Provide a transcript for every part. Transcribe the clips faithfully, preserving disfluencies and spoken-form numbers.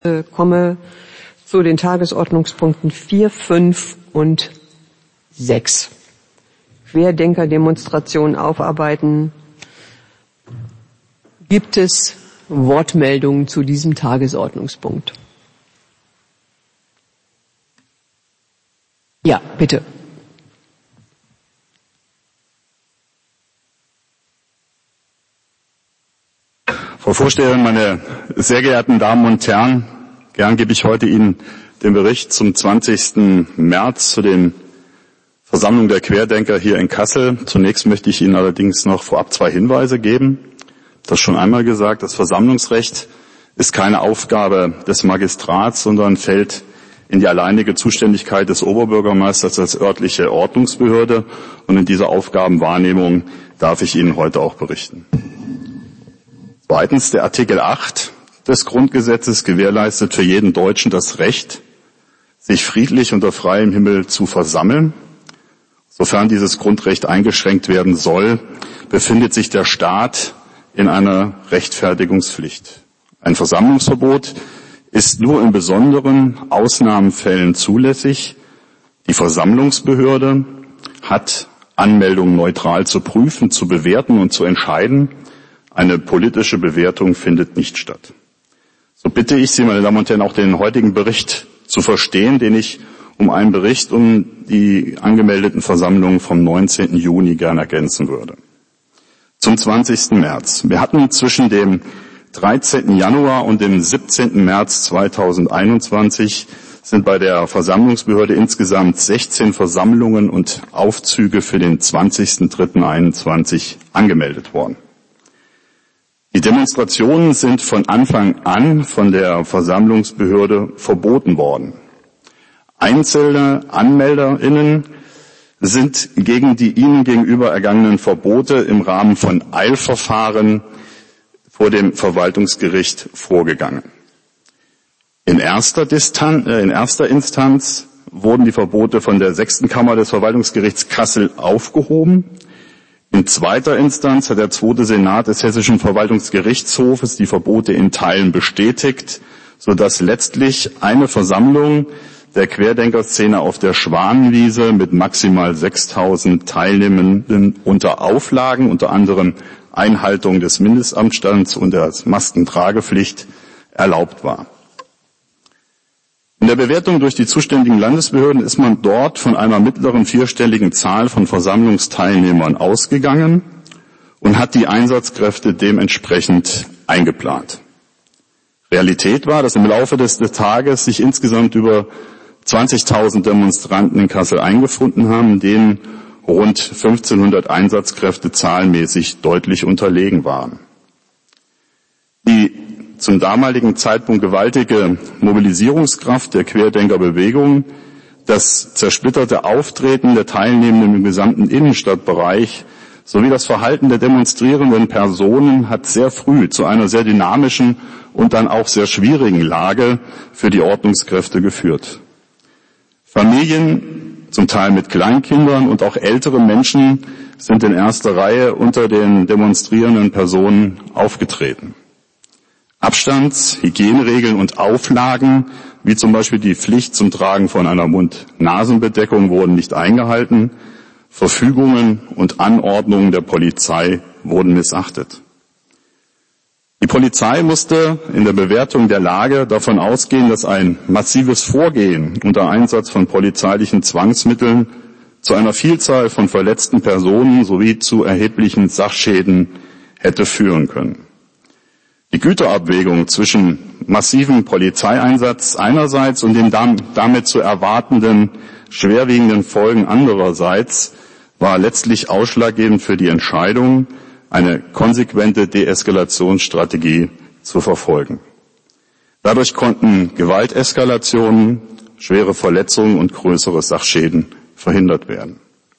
Ich komme zu den Tagesordnungspunkten vier, fünf und sechs. Querdenker-Demonstration aufarbeiten. Gibt es Wortmeldungen zu diesem Tagesordnungspunkt? Ja, bitte. Frau Vorsteherin, meine sehr geehrten Damen und Herren, gern gebe ich heute Ihnen den Bericht zum zwanzigsten März zu den Versammlungen der Querdenker hier in Kassel. Zunächst möchte ich Ihnen allerdings noch vorab zwei Hinweise geben. Das schon einmal gesagt, das Versammlungsrecht ist keine Aufgabe des Magistrats, sondern fällt in die alleinige Zuständigkeit des Oberbürgermeisters als örtliche Ordnungsbehörde. Und in dieser Aufgabenwahrnehmung darf ich Ihnen heute auch berichten. Zweitens, der Artikel acht des Grundgesetzes gewährleistet für jeden Deutschen das Recht, sich friedlich unter freiem Himmel zu versammeln. Sofern dieses Grundrecht eingeschränkt werden soll, befindet sich der Staat in einer Rechtfertigungspflicht. Ein Versammlungsverbot ist nur in besonderen Ausnahmefällen zulässig. Die Versammlungsbehörde hat Anmeldungen neutral zu prüfen, zu bewerten und zu entscheiden. Eine politische Bewertung findet nicht statt. So bitte ich Sie, meine Damen und Herren, auch den heutigen Bericht zu verstehen, den ich um einen Bericht um die angemeldeten Versammlungen vom neunzehnten Juni gerne ergänzen würde. Zum zwanzigsten März. Wir hatten zwischen dem dreizehnten Januar und dem siebzehnten März zweitausendeinundzwanzig sind bei der Versammlungsbehörde insgesamt sechzehn Versammlungen und Aufzüge für den zwanzigsten dritten einundzwanzig angemeldet worden. Die Demonstrationen sind von Anfang an von der Versammlungsbehörde verboten worden. Einzelne AnmelderInnen sind gegen die ihnen gegenüber ergangenen Verbote im Rahmen von Eilverfahren vor dem Verwaltungsgericht vorgegangen. In erster, Distan- äh, in erster Instanz wurden die Verbote von der sechsten Kammer des Verwaltungsgerichts Kassel aufgehoben. In zweiter Instanz hat der zweite Senat des Hessischen Verwaltungsgerichtshofes die Verbote in Teilen bestätigt, sodass letztlich eine Versammlung der Querdenkerszene auf der Schwanenwiese mit maximal sechstausend Teilnehmenden unter Auflagen, unter anderem Einhaltung des Mindestabstands und der Maskentragepflicht, erlaubt war. In der Bewertung durch die zuständigen Landesbehörden ist man dort von einer mittleren vierstelligen Zahl von Versammlungsteilnehmern ausgegangen und hat die Einsatzkräfte dementsprechend eingeplant. Realität war, dass im Laufe des, des Tages sich insgesamt über zwanzigtausend Demonstranten in Kassel eingefunden haben, denen rund fünfzehnhundert Einsatzkräfte zahlenmäßig deutlich unterlegen waren. Die zum damaligen Zeitpunkt gewaltige Mobilisierungskraft der Querdenkerbewegung, das zersplitterte Auftreten der Teilnehmenden im gesamten Innenstadtbereich sowie das Verhalten der demonstrierenden Personen hat sehr früh zu einer sehr dynamischen und dann auch sehr schwierigen Lage für die Ordnungskräfte geführt. Familien, zum Teil mit Kleinkindern und auch ältere Menschen sind in erster Reihe unter den demonstrierenden Personen aufgetreten. Abstands-, Hygieneregeln und Auflagen, wie zum Beispiel die Pflicht zum Tragen von einer Mund-Nasen-Bedeckung, wurden nicht eingehalten. Verfügungen und Anordnungen der Polizei wurden missachtet. Die Polizei musste in der Bewertung der Lage davon ausgehen, dass ein massives Vorgehen unter Einsatz von polizeilichen Zwangsmitteln zu einer Vielzahl von verletzten Personen sowie zu erheblichen Sachschäden hätte führen können. Die Güterabwägung zwischen massivem Polizeieinsatz einerseits und den damit zu erwartenden schwerwiegenden Folgen andererseits war letztlich ausschlaggebend für die Entscheidung, eine konsequente Deeskalationsstrategie zu verfolgen. Dadurch konnten Gewalteskalationen, schwere Verletzungen und größere Sachschäden verhindert werden.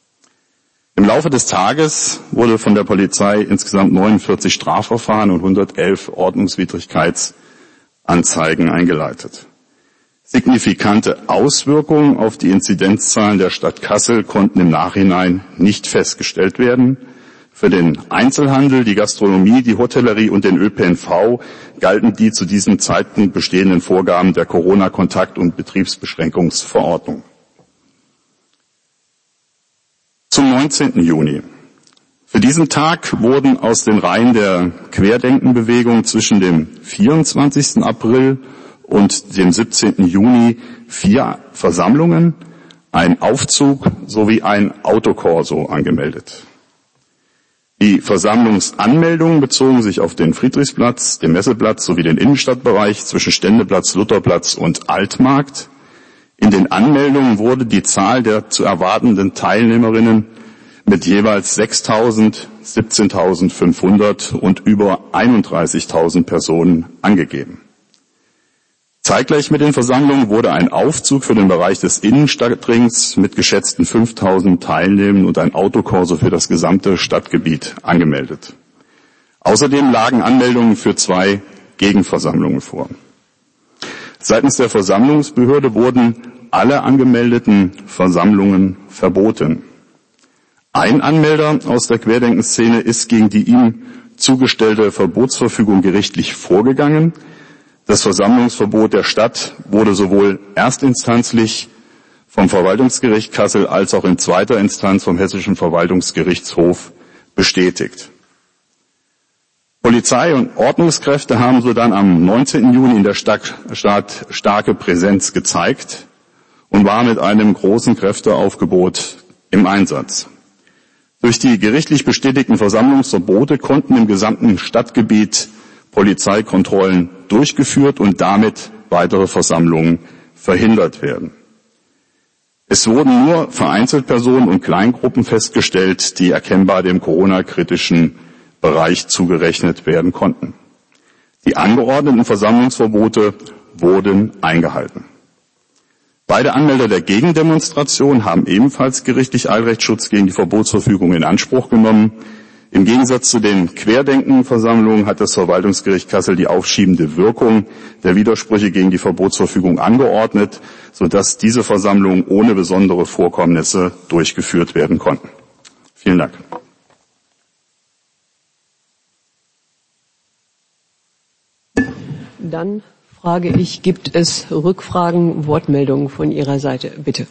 Im Laufe des Tages wurde von der Polizei insgesamt neunundvierzig Strafverfahren und hundertelf Ordnungswidrigkeitsanzeigen eingeleitet. Signifikante Auswirkungen auf die Inzidenzzahlen der Stadt Kassel konnten im Nachhinein nicht festgestellt werden. Für den Einzelhandel, die Gastronomie, die Hotellerie und den Ö P N V galten die zu diesem Zeitpunkt bestehenden Vorgaben der Corona-Kontakt- und Betriebsbeschränkungsverordnung. Zum neunzehnten Juni. Für diesen Tag wurden aus den Reihen der Querdenkenbewegung zwischen dem vierundzwanzigsten April und dem siebzehnten Juni vier Versammlungen, ein Aufzug sowie ein Autokorso angemeldet. Die Versammlungsanmeldungen bezogen sich auf den Friedrichsplatz, den Messeplatz sowie den Innenstadtbereich zwischen Ständeplatz, Lutherplatz und Altmarkt. In den Anmeldungen wurde die Zahl der zu erwartenden Teilnehmerinnen mit jeweils sechstausend, siebzehntausendfünfhundert und über einunddreißigtausend Personen angegeben. Zeitgleich mit den Versammlungen wurde ein Aufzug für den Bereich des Innenstadtrings mit geschätzten fünftausend Teilnehmern und ein Autokorso für das gesamte Stadtgebiet angemeldet. Außerdem lagen Anmeldungen für zwei Gegenversammlungen vor. Seitens der Versammlungsbehörde wurden alle angemeldeten Versammlungen verboten. Ein Anmelder aus der Querdenkenszene ist gegen die ihm zugestellte Verbotsverfügung gerichtlich vorgegangen. Das Versammlungsverbot der Stadt wurde sowohl erstinstanzlich vom Verwaltungsgericht Kassel als auch in zweiter Instanz vom Hessischen Verwaltungsgerichtshof bestätigt. Polizei und Ordnungskräfte haben so dann am neunzehnten Juni in der Stadt starke Präsenz gezeigt und war mit einem großen Kräfteaufgebot im Einsatz. Durch die gerichtlich bestätigten Versammlungsverbote konnten im gesamten Stadtgebiet Polizeikontrollen durchgeführt und damit weitere Versammlungen verhindert werden. Es wurden nur vereinzelt Personen und Kleingruppen festgestellt, die erkennbar dem Corona-kritischen Bereich zugerechnet werden konnten. Die angeordneten Versammlungsverbote wurden eingehalten. Beide Anmelder der Gegendemonstration haben ebenfalls gerichtlich Eilrechtsschutz gegen die Verbotsverfügung in Anspruch genommen. Im Gegensatz zu den Querdenkenversammlungen hat das Verwaltungsgericht Kassel die aufschiebende Wirkung der Widersprüche gegen die Verbotsverfügung angeordnet, sodass diese Versammlungen ohne besondere Vorkommnisse durchgeführt werden konnten. Vielen Dank. Dann frage ich, gibt es Rückfragen, Wortmeldungen von Ihrer Seite? Bitte.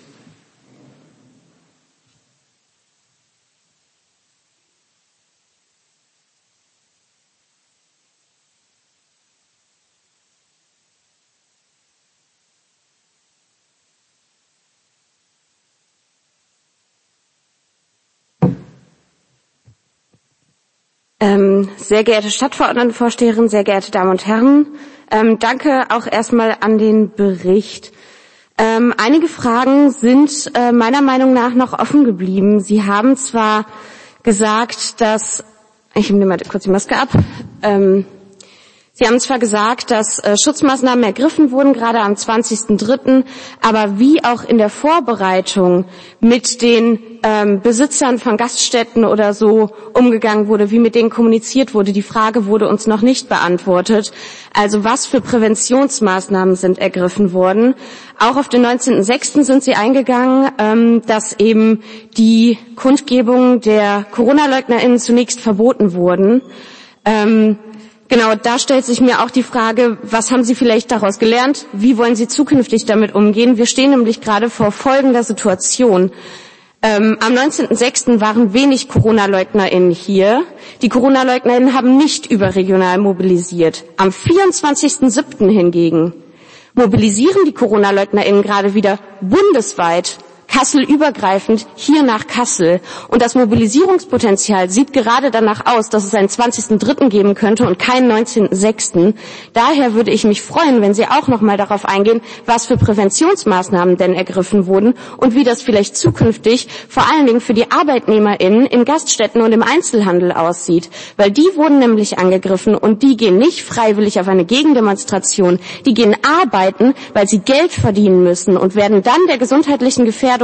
Ähm, sehr geehrte Stadtverordnetenvorsteherin, sehr geehrte Damen und Herren, ähm, danke auch erstmal an den Bericht. Ähm, einige Fragen sind äh, meiner Meinung nach noch offen geblieben. Sie haben zwar gesagt, dass, ich nehme mal kurz die Maske ab, ähm, Sie haben zwar gesagt, dass äh, Schutzmaßnahmen ergriffen wurden, gerade am zwanzigsten dritten, aber wie auch in der Vorbereitung mit den ähm, Besitzern von Gaststätten oder so umgegangen wurde, wie mit denen kommuniziert wurde, die Frage wurde uns noch nicht beantwortet. Also was für Präventionsmaßnahmen sind ergriffen worden? Auch auf den neunzehnten sechsten sind Sie eingegangen, ähm, dass eben die Kundgebungen der Corona-LeugnerInnen zunächst verboten wurden. Ähm, Genau, da stellt sich mir auch die Frage, was haben Sie vielleicht daraus gelernt? Wie wollen Sie zukünftig damit umgehen? Wir stehen nämlich gerade vor folgender Situation. Ähm, am neunzehnten sechsten waren wenig Corona-LeugnerInnen hier. Die Corona-LeugnerInnen haben nicht überregional mobilisiert. Am vierundzwanzigsten siebten hingegen mobilisieren die Corona-LeugnerInnen gerade wieder bundesweit, Kassel übergreifend, hier nach Kassel. Und das Mobilisierungspotenzial sieht gerade danach aus, dass es einen zwanzigsten dritten geben könnte und keinen neunzehnten sechsten Daher würde ich mich freuen, wenn Sie auch noch mal darauf eingehen, was für Präventionsmaßnahmen denn ergriffen wurden und wie das vielleicht zukünftig vor allen Dingen für die ArbeitnehmerInnen in Gaststätten und im Einzelhandel aussieht. Weil die wurden nämlich angegriffen und die gehen nicht freiwillig auf eine Gegendemonstration. Die gehen arbeiten, weil sie Geld verdienen müssen und werden dann der gesundheitlichen Gefährdung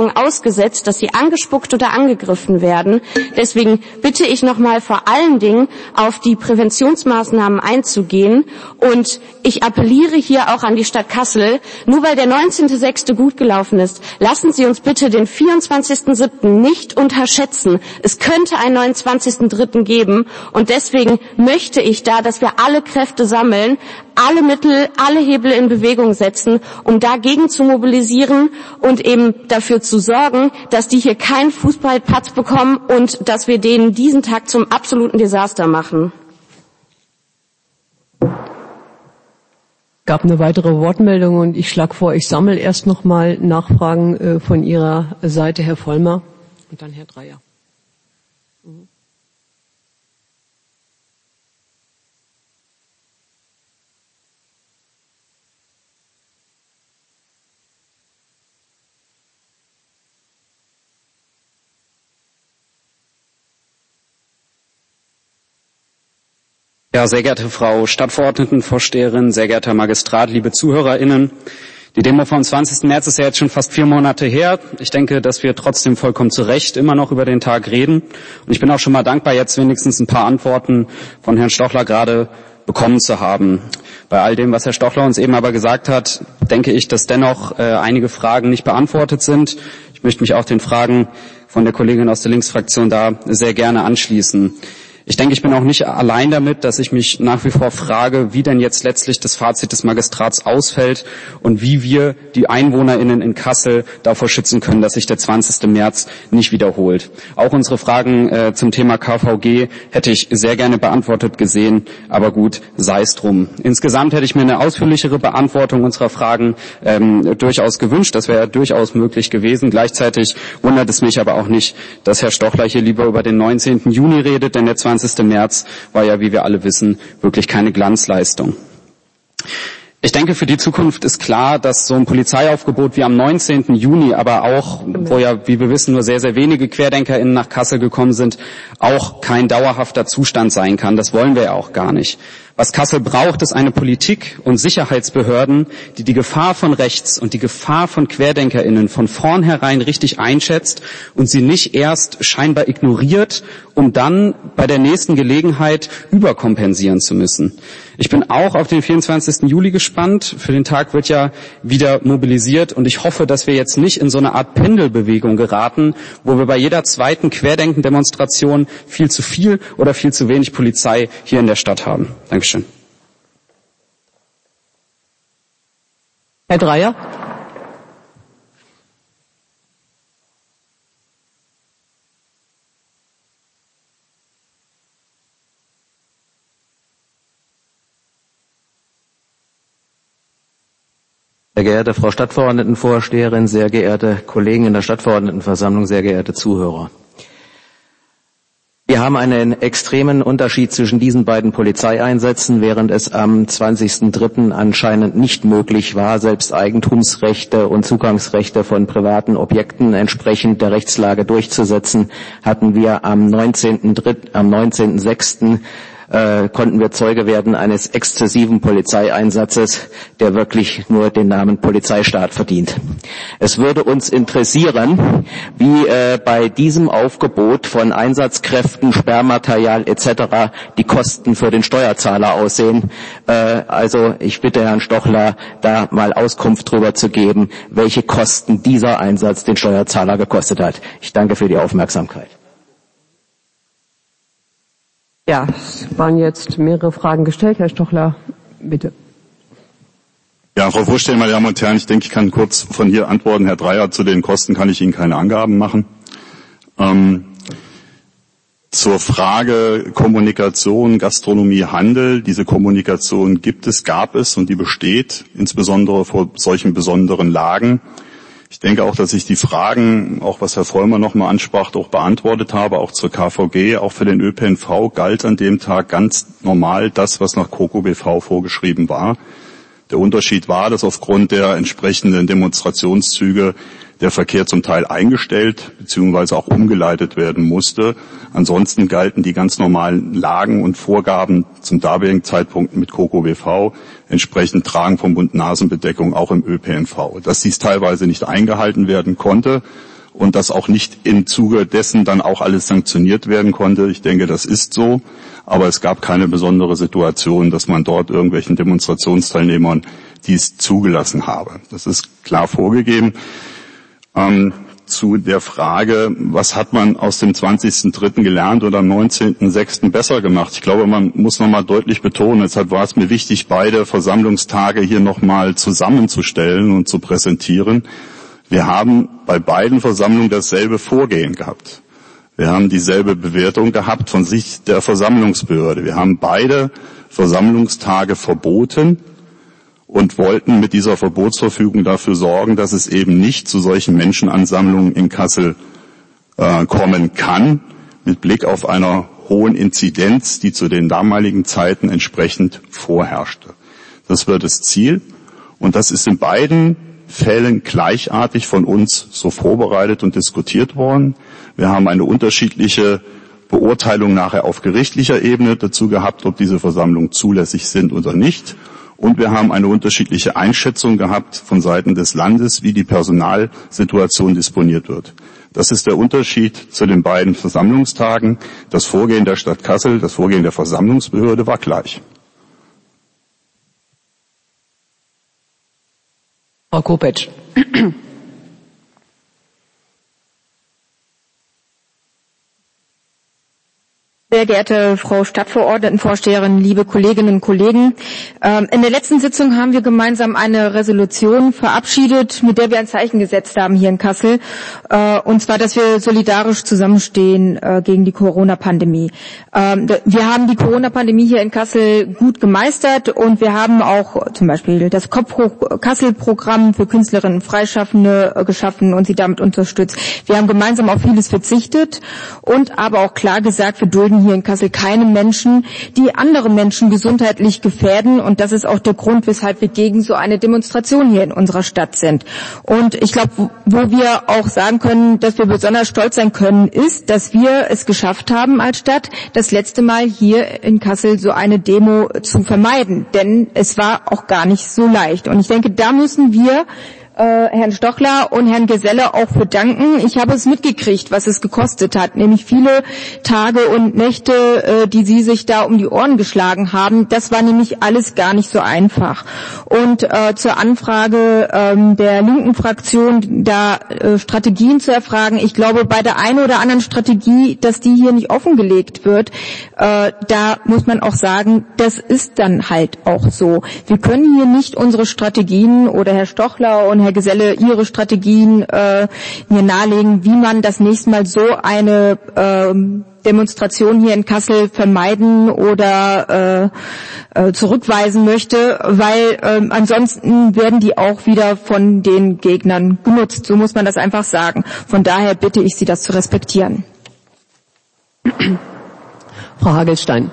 Bewegung ausgesetzt, dass sie angespuckt oder angegriffen werden. Deswegen bitte ich nochmal vor allen Dingen auf die Präventionsmaßnahmen einzugehen. Und ich appelliere hier auch an die Stadt Kassel, nur weil der neunzehnten sechsten gut gelaufen ist, lassen Sie uns bitte den vierundzwanzigsten siebten nicht unterschätzen. Es könnte einen neunundzwanzigsten dritten geben und deswegen möchte ich da, dass wir alle Kräfte sammeln, alle Mittel, alle Hebel in Bewegung setzen, um dagegen zu mobilisieren und eben dafür zu sorgen, dass die hier keinen Fußballplatz bekommen und dass wir denen diesen Tag zum absoluten Desaster machen. Gab eine weitere Wortmeldung und ich schlage vor, ich sammle erst noch mal Nachfragen äh, von Ihrer Seite, Herr Vollmer, und dann Herr Dreyer. Mhm. Ja, sehr geehrte Frau Stadtverordnetenvorsteherin, sehr geehrter Magistrat, liebe ZuhörerInnen. Die Demo vom zwanzigsten März ist ja jetzt schon fast vier Monate her. Ich denke, dass wir trotzdem vollkommen zu Recht immer noch über den Tag reden. Und ich bin auch schon mal dankbar, jetzt wenigstens ein paar Antworten von Herrn Stochler gerade bekommen zu haben. Bei all dem, was Herr Stochler uns eben aber gesagt hat, denke ich, dass dennoch äh, einige Fragen nicht beantwortet sind. Ich möchte mich auch den Fragen von der Kollegin aus der Linksfraktion da sehr gerne anschließen. Ich denke, ich bin auch nicht allein damit, dass ich mich nach wie vor frage, wie denn jetzt letztlich das Fazit des Magistrats ausfällt und wie wir die EinwohnerInnen in Kassel davor schützen können, dass sich der zwanzigste März nicht wiederholt. Auch unsere Fragen äh, zum Thema K V G hätte ich sehr gerne beantwortet gesehen, aber gut, sei es drum. Insgesamt hätte ich mir eine ausführlichere Beantwortung unserer Fragen ähm, durchaus gewünscht. Das wäre durchaus möglich gewesen. Gleichzeitig wundert es mich aber auch nicht, dass Herr Stochler hier lieber über den neunzehnten Juni redet, denn der zwanzigste März war ja, wie wir alle wissen, wirklich keine Glanzleistung. Ich denke, für die Zukunft ist klar, dass so ein Polizeiaufgebot wie am neunzehnten Juni, aber auch, wo ja, wie wir wissen, nur sehr, sehr wenige QuerdenkerInnen nach Kassel gekommen sind, auch kein dauerhafter Zustand sein kann. Das wollen wir ja auch gar nicht. Was Kassel braucht, ist eine Politik und Sicherheitsbehörden, die die Gefahr von rechts und die Gefahr von QuerdenkerInnen von vornherein richtig einschätzt und sie nicht erst scheinbar ignoriert, um dann bei der nächsten Gelegenheit überkompensieren zu müssen. Ich bin auch auf den vierundzwanzigsten Juli gespannt. Für den Tag wird ja wieder mobilisiert und ich hoffe, dass wir jetzt nicht in so eine Art Pendelbewegung geraten, wo wir bei jeder zweiten Querdenken-Demonstration viel zu viel oder viel zu wenig Polizei hier in der Stadt haben. Dankeschön. Herr Dreyer. Sehr geehrte Frau Stadtverordnetenvorsteherin, sehr geehrte Kollegen in der Stadtverordnetenversammlung, sehr geehrte Zuhörer. Wir haben einen extremen Unterschied zwischen diesen beiden Polizeieinsätzen, während es am zwanzigsten dritten anscheinend nicht möglich war, selbst Eigentumsrechte und Zugangsrechte von privaten Objekten entsprechend der Rechtslage durchzusetzen, hatten wir am neunzehnten dritten, am neunzehnten sechsten Äh, konnten wir Zeuge werden eines exzessiven Polizeieinsatzes, der wirklich nur den Namen Polizeistaat verdient. Es würde uns interessieren, wie äh, bei diesem Aufgebot von Einsatzkräften, Sperrmaterial et cetera die Kosten für den Steuerzahler aussehen. Äh, also ich bitte Herrn Stochler, da mal Auskunft drüber zu geben, welche Kosten dieser Einsatz den Steuerzahler gekostet hat. Ich danke für die Aufmerksamkeit. Ja, es waren jetzt mehrere Fragen gestellt. Herr Stochler, bitte. Ja, Frau Vorsteherin, meine Damen und Herren, ich denke, ich kann kurz von hier antworten. Herr Dreyer, zu den Kosten kann ich Ihnen keine Angaben machen. Ähm, zur Frage Kommunikation, Gastronomie, Handel. Diese Kommunikation gibt es, gab es und die besteht, insbesondere vor solchen besonderen Lagen. Ich denke auch, dass ich die Fragen, auch was Herr Vollmer nochmal ansprach, auch beantwortet habe, auch zur K V G, auch für den Ö P N V galt an dem Tag ganz normal das, was nach K O K O B V vorgeschrieben war. Der Unterschied war, dass aufgrund der entsprechenden Demonstrationszüge der Verkehr zum Teil eingestellt bzw. auch umgeleitet werden musste. Ansonsten galten die ganz normalen Lagen und Vorgaben zum damaligen Zeitpunkt mit K O K O B V, entsprechend Tragen von Mund-Nasen-Bedeckung auch im Ö P N V. Dass dies teilweise nicht eingehalten werden konnte, und dass auch nicht im Zuge dessen dann auch alles sanktioniert werden konnte. Ich denke, das ist so, aber es gab keine besondere Situation, dass man dort irgendwelchen Demonstrationsteilnehmern dies zugelassen habe. Das ist klar vorgegeben. Ähm, zu der Frage, was hat man aus dem zwanzigsten dritten gelernt oder am neunzehnten sechsten besser gemacht? Ich glaube, man muss nochmal deutlich betonen, deshalb war es mir wichtig, beide Versammlungstage hier nochmal zusammenzustellen und zu präsentieren. Wir haben bei beiden Versammlungen dasselbe Vorgehen gehabt. Wir haben dieselbe Bewertung gehabt von Sicht der Versammlungsbehörde. Wir haben beide Versammlungstage verboten und wollten mit dieser Verbotsverfügung dafür sorgen, dass es eben nicht zu solchen Menschenansammlungen in Kassel äh, kommen kann, mit Blick auf einer hohen Inzidenz, die zu den damaligen Zeiten entsprechend vorherrschte. Das wird das Ziel und das ist in beiden Fällen gleichartig von uns so vorbereitet und diskutiert worden. Wir haben eine unterschiedliche Beurteilung nachher auf gerichtlicher Ebene dazu gehabt, ob diese Versammlungen zulässig sind oder nicht. Und wir haben eine unterschiedliche Einschätzung gehabt von Seiten des Landes, wie die Personalsituation disponiert wird. Das ist der Unterschied zu den beiden Versammlungstagen. Das Vorgehen der Stadt Kassel, das Vorgehen der Versammlungsbehörde war gleich. Frau Kopetsch. Sehr geehrte Frau Stadtverordnetenvorsteherin, liebe Kolleginnen und Kollegen, in der letzten Sitzung haben wir gemeinsam eine Resolution verabschiedet, mit der wir ein Zeichen gesetzt haben hier in Kassel, und zwar, dass wir solidarisch zusammenstehen gegen die Corona-Pandemie. Wir haben die Corona-Pandemie hier in Kassel gut gemeistert und wir haben auch zum Beispiel das Kassel-Programm für Künstlerinnen und Freischaffende geschaffen und sie damit unterstützt. Wir haben gemeinsam auf vieles verzichtet und aber auch klar gesagt, wir dulden hier in Kassel keine Menschen, die andere Menschen gesundheitlich gefährden. Und das ist auch der Grund, weshalb wir gegen so eine Demonstration hier in unserer Stadt sind. Und ich glaube, wo wir auch sagen können, dass wir besonders stolz sein können, ist, dass wir es geschafft haben als Stadt, das letzte Mal hier in Kassel so eine Demo zu vermeiden. Denn es war auch gar nicht so leicht. Und ich denke, da müssen wir Äh, Herrn Stochler und Herrn Geselle auch für danken. Ich habe es mitgekriegt, was es gekostet hat, nämlich viele Tage und Nächte, äh, die Sie sich da um die Ohren geschlagen haben. Das war nämlich alles gar nicht so einfach. Und äh, zur Anfrage ähm, der linken Fraktion, da äh, Strategien zu erfragen, ich glaube, bei der einen oder anderen Strategie, dass die hier nicht offengelegt wird, äh, da muss man auch sagen, das ist dann halt auch so. Wir können hier nicht unsere Strategien oder Herr Stochler und Herr Geselle ihre Strategien äh, mir nahelegen, wie man das nächste Mal so eine äh, Demonstration hier in Kassel vermeiden oder äh, äh, zurückweisen möchte, weil äh, ansonsten werden die auch wieder von den Gegnern genutzt. So muss man das einfach sagen. Von daher bitte ich Sie, das zu respektieren. Frau Hagelstein.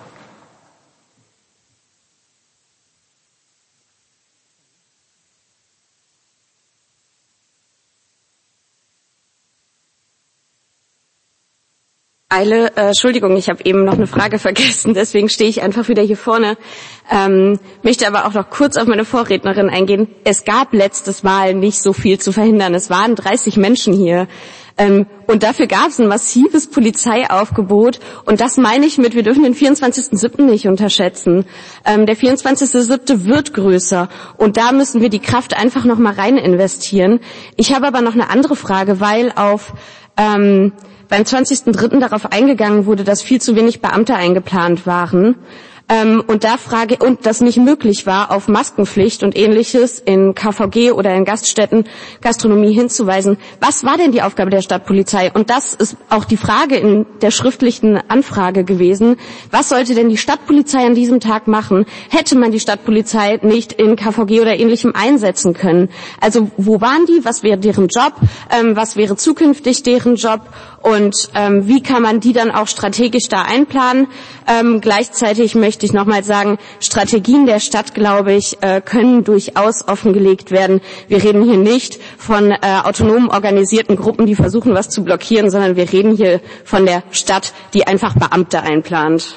Eile, äh, Entschuldigung, ich habe eben noch eine Frage vergessen, deswegen stehe ich einfach wieder hier vorne. Ähm, möchte aber auch noch kurz auf meine Vorrednerin eingehen. Es gab letztes Mal nicht so viel zu verhindern. Es waren dreißig Menschen hier. Ähm, und dafür gab es ein massives Polizeiaufgebot. Und das meine ich mit, wir dürfen den vierundzwanzigsten siebten nicht unterschätzen. Ähm, der vierundzwanzigste siebte wird größer. Und da müssen wir die Kraft einfach noch mal rein investieren. Ich habe aber noch eine andere Frage, weil auf ähm, beim zwanzigsten dritten darauf eingegangen wurde, dass viel zu wenig Beamte eingeplant waren. Ähm, und da frage, und das nicht möglich war, auf Maskenpflicht und Ähnliches in K V G oder in Gaststätten, Gastronomie hinzuweisen. Was war denn die Aufgabe der Stadtpolizei? Und das ist auch die Frage in der schriftlichen Anfrage gewesen. Was sollte denn die Stadtpolizei an diesem Tag machen? Hätte man die Stadtpolizei nicht in K V G oder Ähnlichem einsetzen können? Also wo waren die? Was wäre deren Job? Ähm, was wäre zukünftig deren Job? Und ähm, wie kann man die dann auch strategisch da einplanen? Ähm, gleichzeitig möchte ich nochmal sagen, Strategien der Stadt, glaube ich, äh, können durchaus offengelegt werden. Wir reden hier nicht von äh, autonom organisierten Gruppen, die versuchen, was zu blockieren, sondern wir reden hier von der Stadt, die einfach Beamte einplant.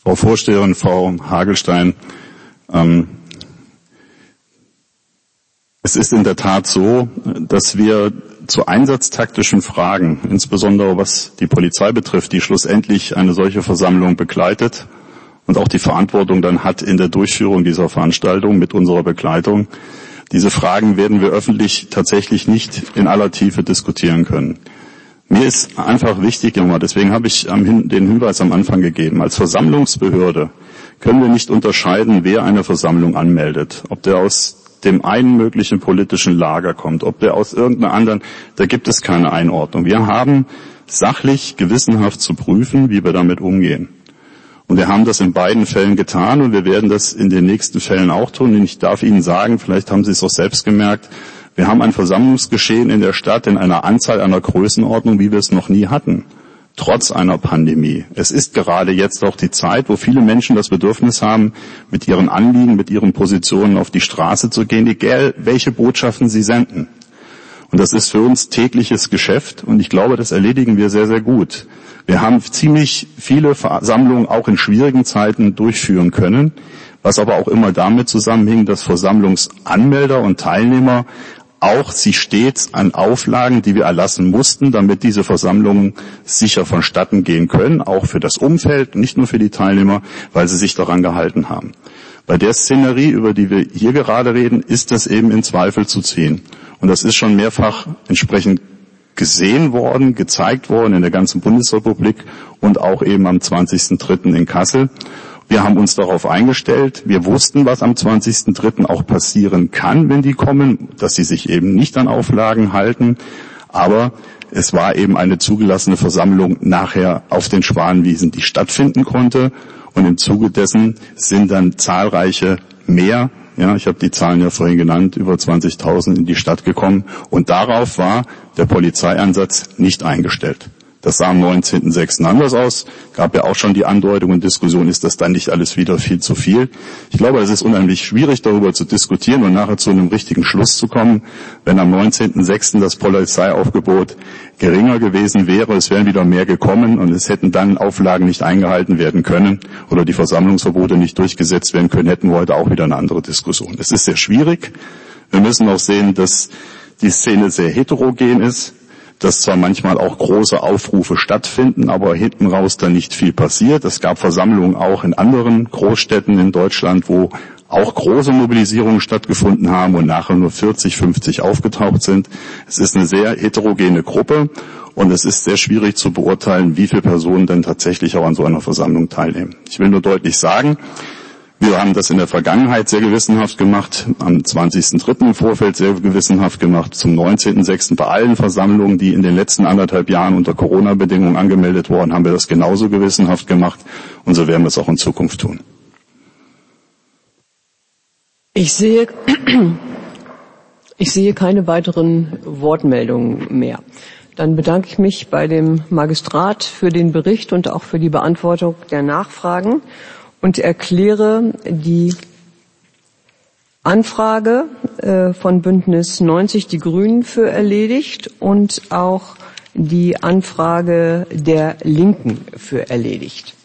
Frau Vorsteherin, Frau Hagelstein, ähm, es ist in der Tat so, dass wir zu einsatztaktischen Fragen, insbesondere was die Polizei betrifft, die schlussendlich eine solche Versammlung begleitet und auch die Verantwortung dann hat in der Durchführung dieser Veranstaltung mit unserer Begleitung, diese Fragen werden wir öffentlich tatsächlich nicht in aller Tiefe diskutieren können. Mir ist einfach wichtig, deswegen habe ich den Hinweis am Anfang gegeben, als Versammlungsbehörde können wir nicht unterscheiden, wer eine Versammlung anmeldet, ob der aus dem einen möglichen politischen Lager kommt, ob der aus irgendeiner anderen, da gibt es keine Einordnung. Wir haben sachlich, gewissenhaft zu prüfen, wie wir damit umgehen. Und wir haben das in beiden Fällen getan und wir werden das in den nächsten Fällen auch tun. Und ich darf Ihnen sagen, vielleicht haben Sie es auch selbst gemerkt, wir haben ein Versammlungsgeschehen in der Stadt in einer Anzahl, einer Größenordnung, wie wir es noch nie hatten. Trotz einer Pandemie. Es ist gerade jetzt auch die Zeit, wo viele Menschen das Bedürfnis haben, mit ihren Anliegen, mit ihren Positionen auf die Straße zu gehen, egal welche Botschaften sie senden. Und das ist für uns tägliches Geschäft und ich glaube, das erledigen wir sehr, sehr gut. Wir haben ziemlich viele Versammlungen auch in schwierigen Zeiten durchführen können, was aber auch immer damit zusammenhing, dass Versammlungsanmelder und Teilnehmer auch sie stets an Auflagen, die wir erlassen mussten, damit diese Versammlungen sicher vonstatten gehen können, auch für das Umfeld, nicht nur für die Teilnehmer, weil sie sich daran gehalten haben. Bei der Szenerie, über die wir hier gerade reden, ist das eben in Zweifel zu ziehen. Und das ist schon mehrfach entsprechend gesehen worden, gezeigt worden in der ganzen Bundesrepublik und auch eben am zwanzigsten dritten in Kassel. Wir haben uns darauf eingestellt. Wir wussten, was am zwanzigsten dritten auch passieren kann, wenn die kommen, dass sie sich eben nicht an Auflagen halten. Aber es war eben eine zugelassene Versammlung nachher auf den Schwanenwiesen, die stattfinden konnte. Und im Zuge dessen sind dann zahlreiche mehr, ja, ich habe die Zahlen ja vorhin genannt, über zwanzigtausend in die Stadt gekommen. Und darauf war der Polizeieinsatz nicht eingestellt. Das sah am neunzehnten sechsten anders aus. Gab ja auch schon die Andeutung und Diskussion, ist das dann nicht alles wieder viel zu viel? Ich glaube, es ist unheimlich schwierig, darüber zu diskutieren und nachher zu einem richtigen Schluss zu kommen. Wenn am neunzehnten sechsten das Polizeiaufgebot geringer gewesen wäre, es wären wieder mehr gekommen und es hätten dann Auflagen nicht eingehalten werden können oder die Versammlungsverbote nicht durchgesetzt werden können, hätten wir heute auch wieder eine andere Diskussion. Es ist sehr schwierig. Wir müssen auch sehen, dass die Szene sehr heterogen ist, dass zwar manchmal auch große Aufrufe stattfinden, aber hinten raus dann nicht viel passiert. Es gab Versammlungen auch in anderen Großstädten in Deutschland, wo auch große Mobilisierungen stattgefunden haben und nachher nur vierzig, fünfzig aufgetaucht sind. Es ist eine sehr heterogene Gruppe und es ist sehr schwierig zu beurteilen, wie viele Personen denn tatsächlich auch an so einer Versammlung teilnehmen. Ich will nur deutlich sagen, wir haben das in der Vergangenheit sehr gewissenhaft gemacht, am zwanzigsten dritten im Vorfeld sehr gewissenhaft gemacht, zum neunzehnten sechsten bei allen Versammlungen, die in den letzten anderthalb Jahren unter Corona-Bedingungen angemeldet wurden, haben wir das genauso gewissenhaft gemacht und so werden wir es auch in Zukunft tun. Ich sehe, ich sehe keine weiteren Wortmeldungen mehr. Dann bedanke ich mich bei dem Magistrat für den Bericht und auch für die Beantwortung der Nachfragen und erkläre die Anfrage äh, von Bündnis neunzig Die Grünen für erledigt und auch die Anfrage der Linken für erledigt.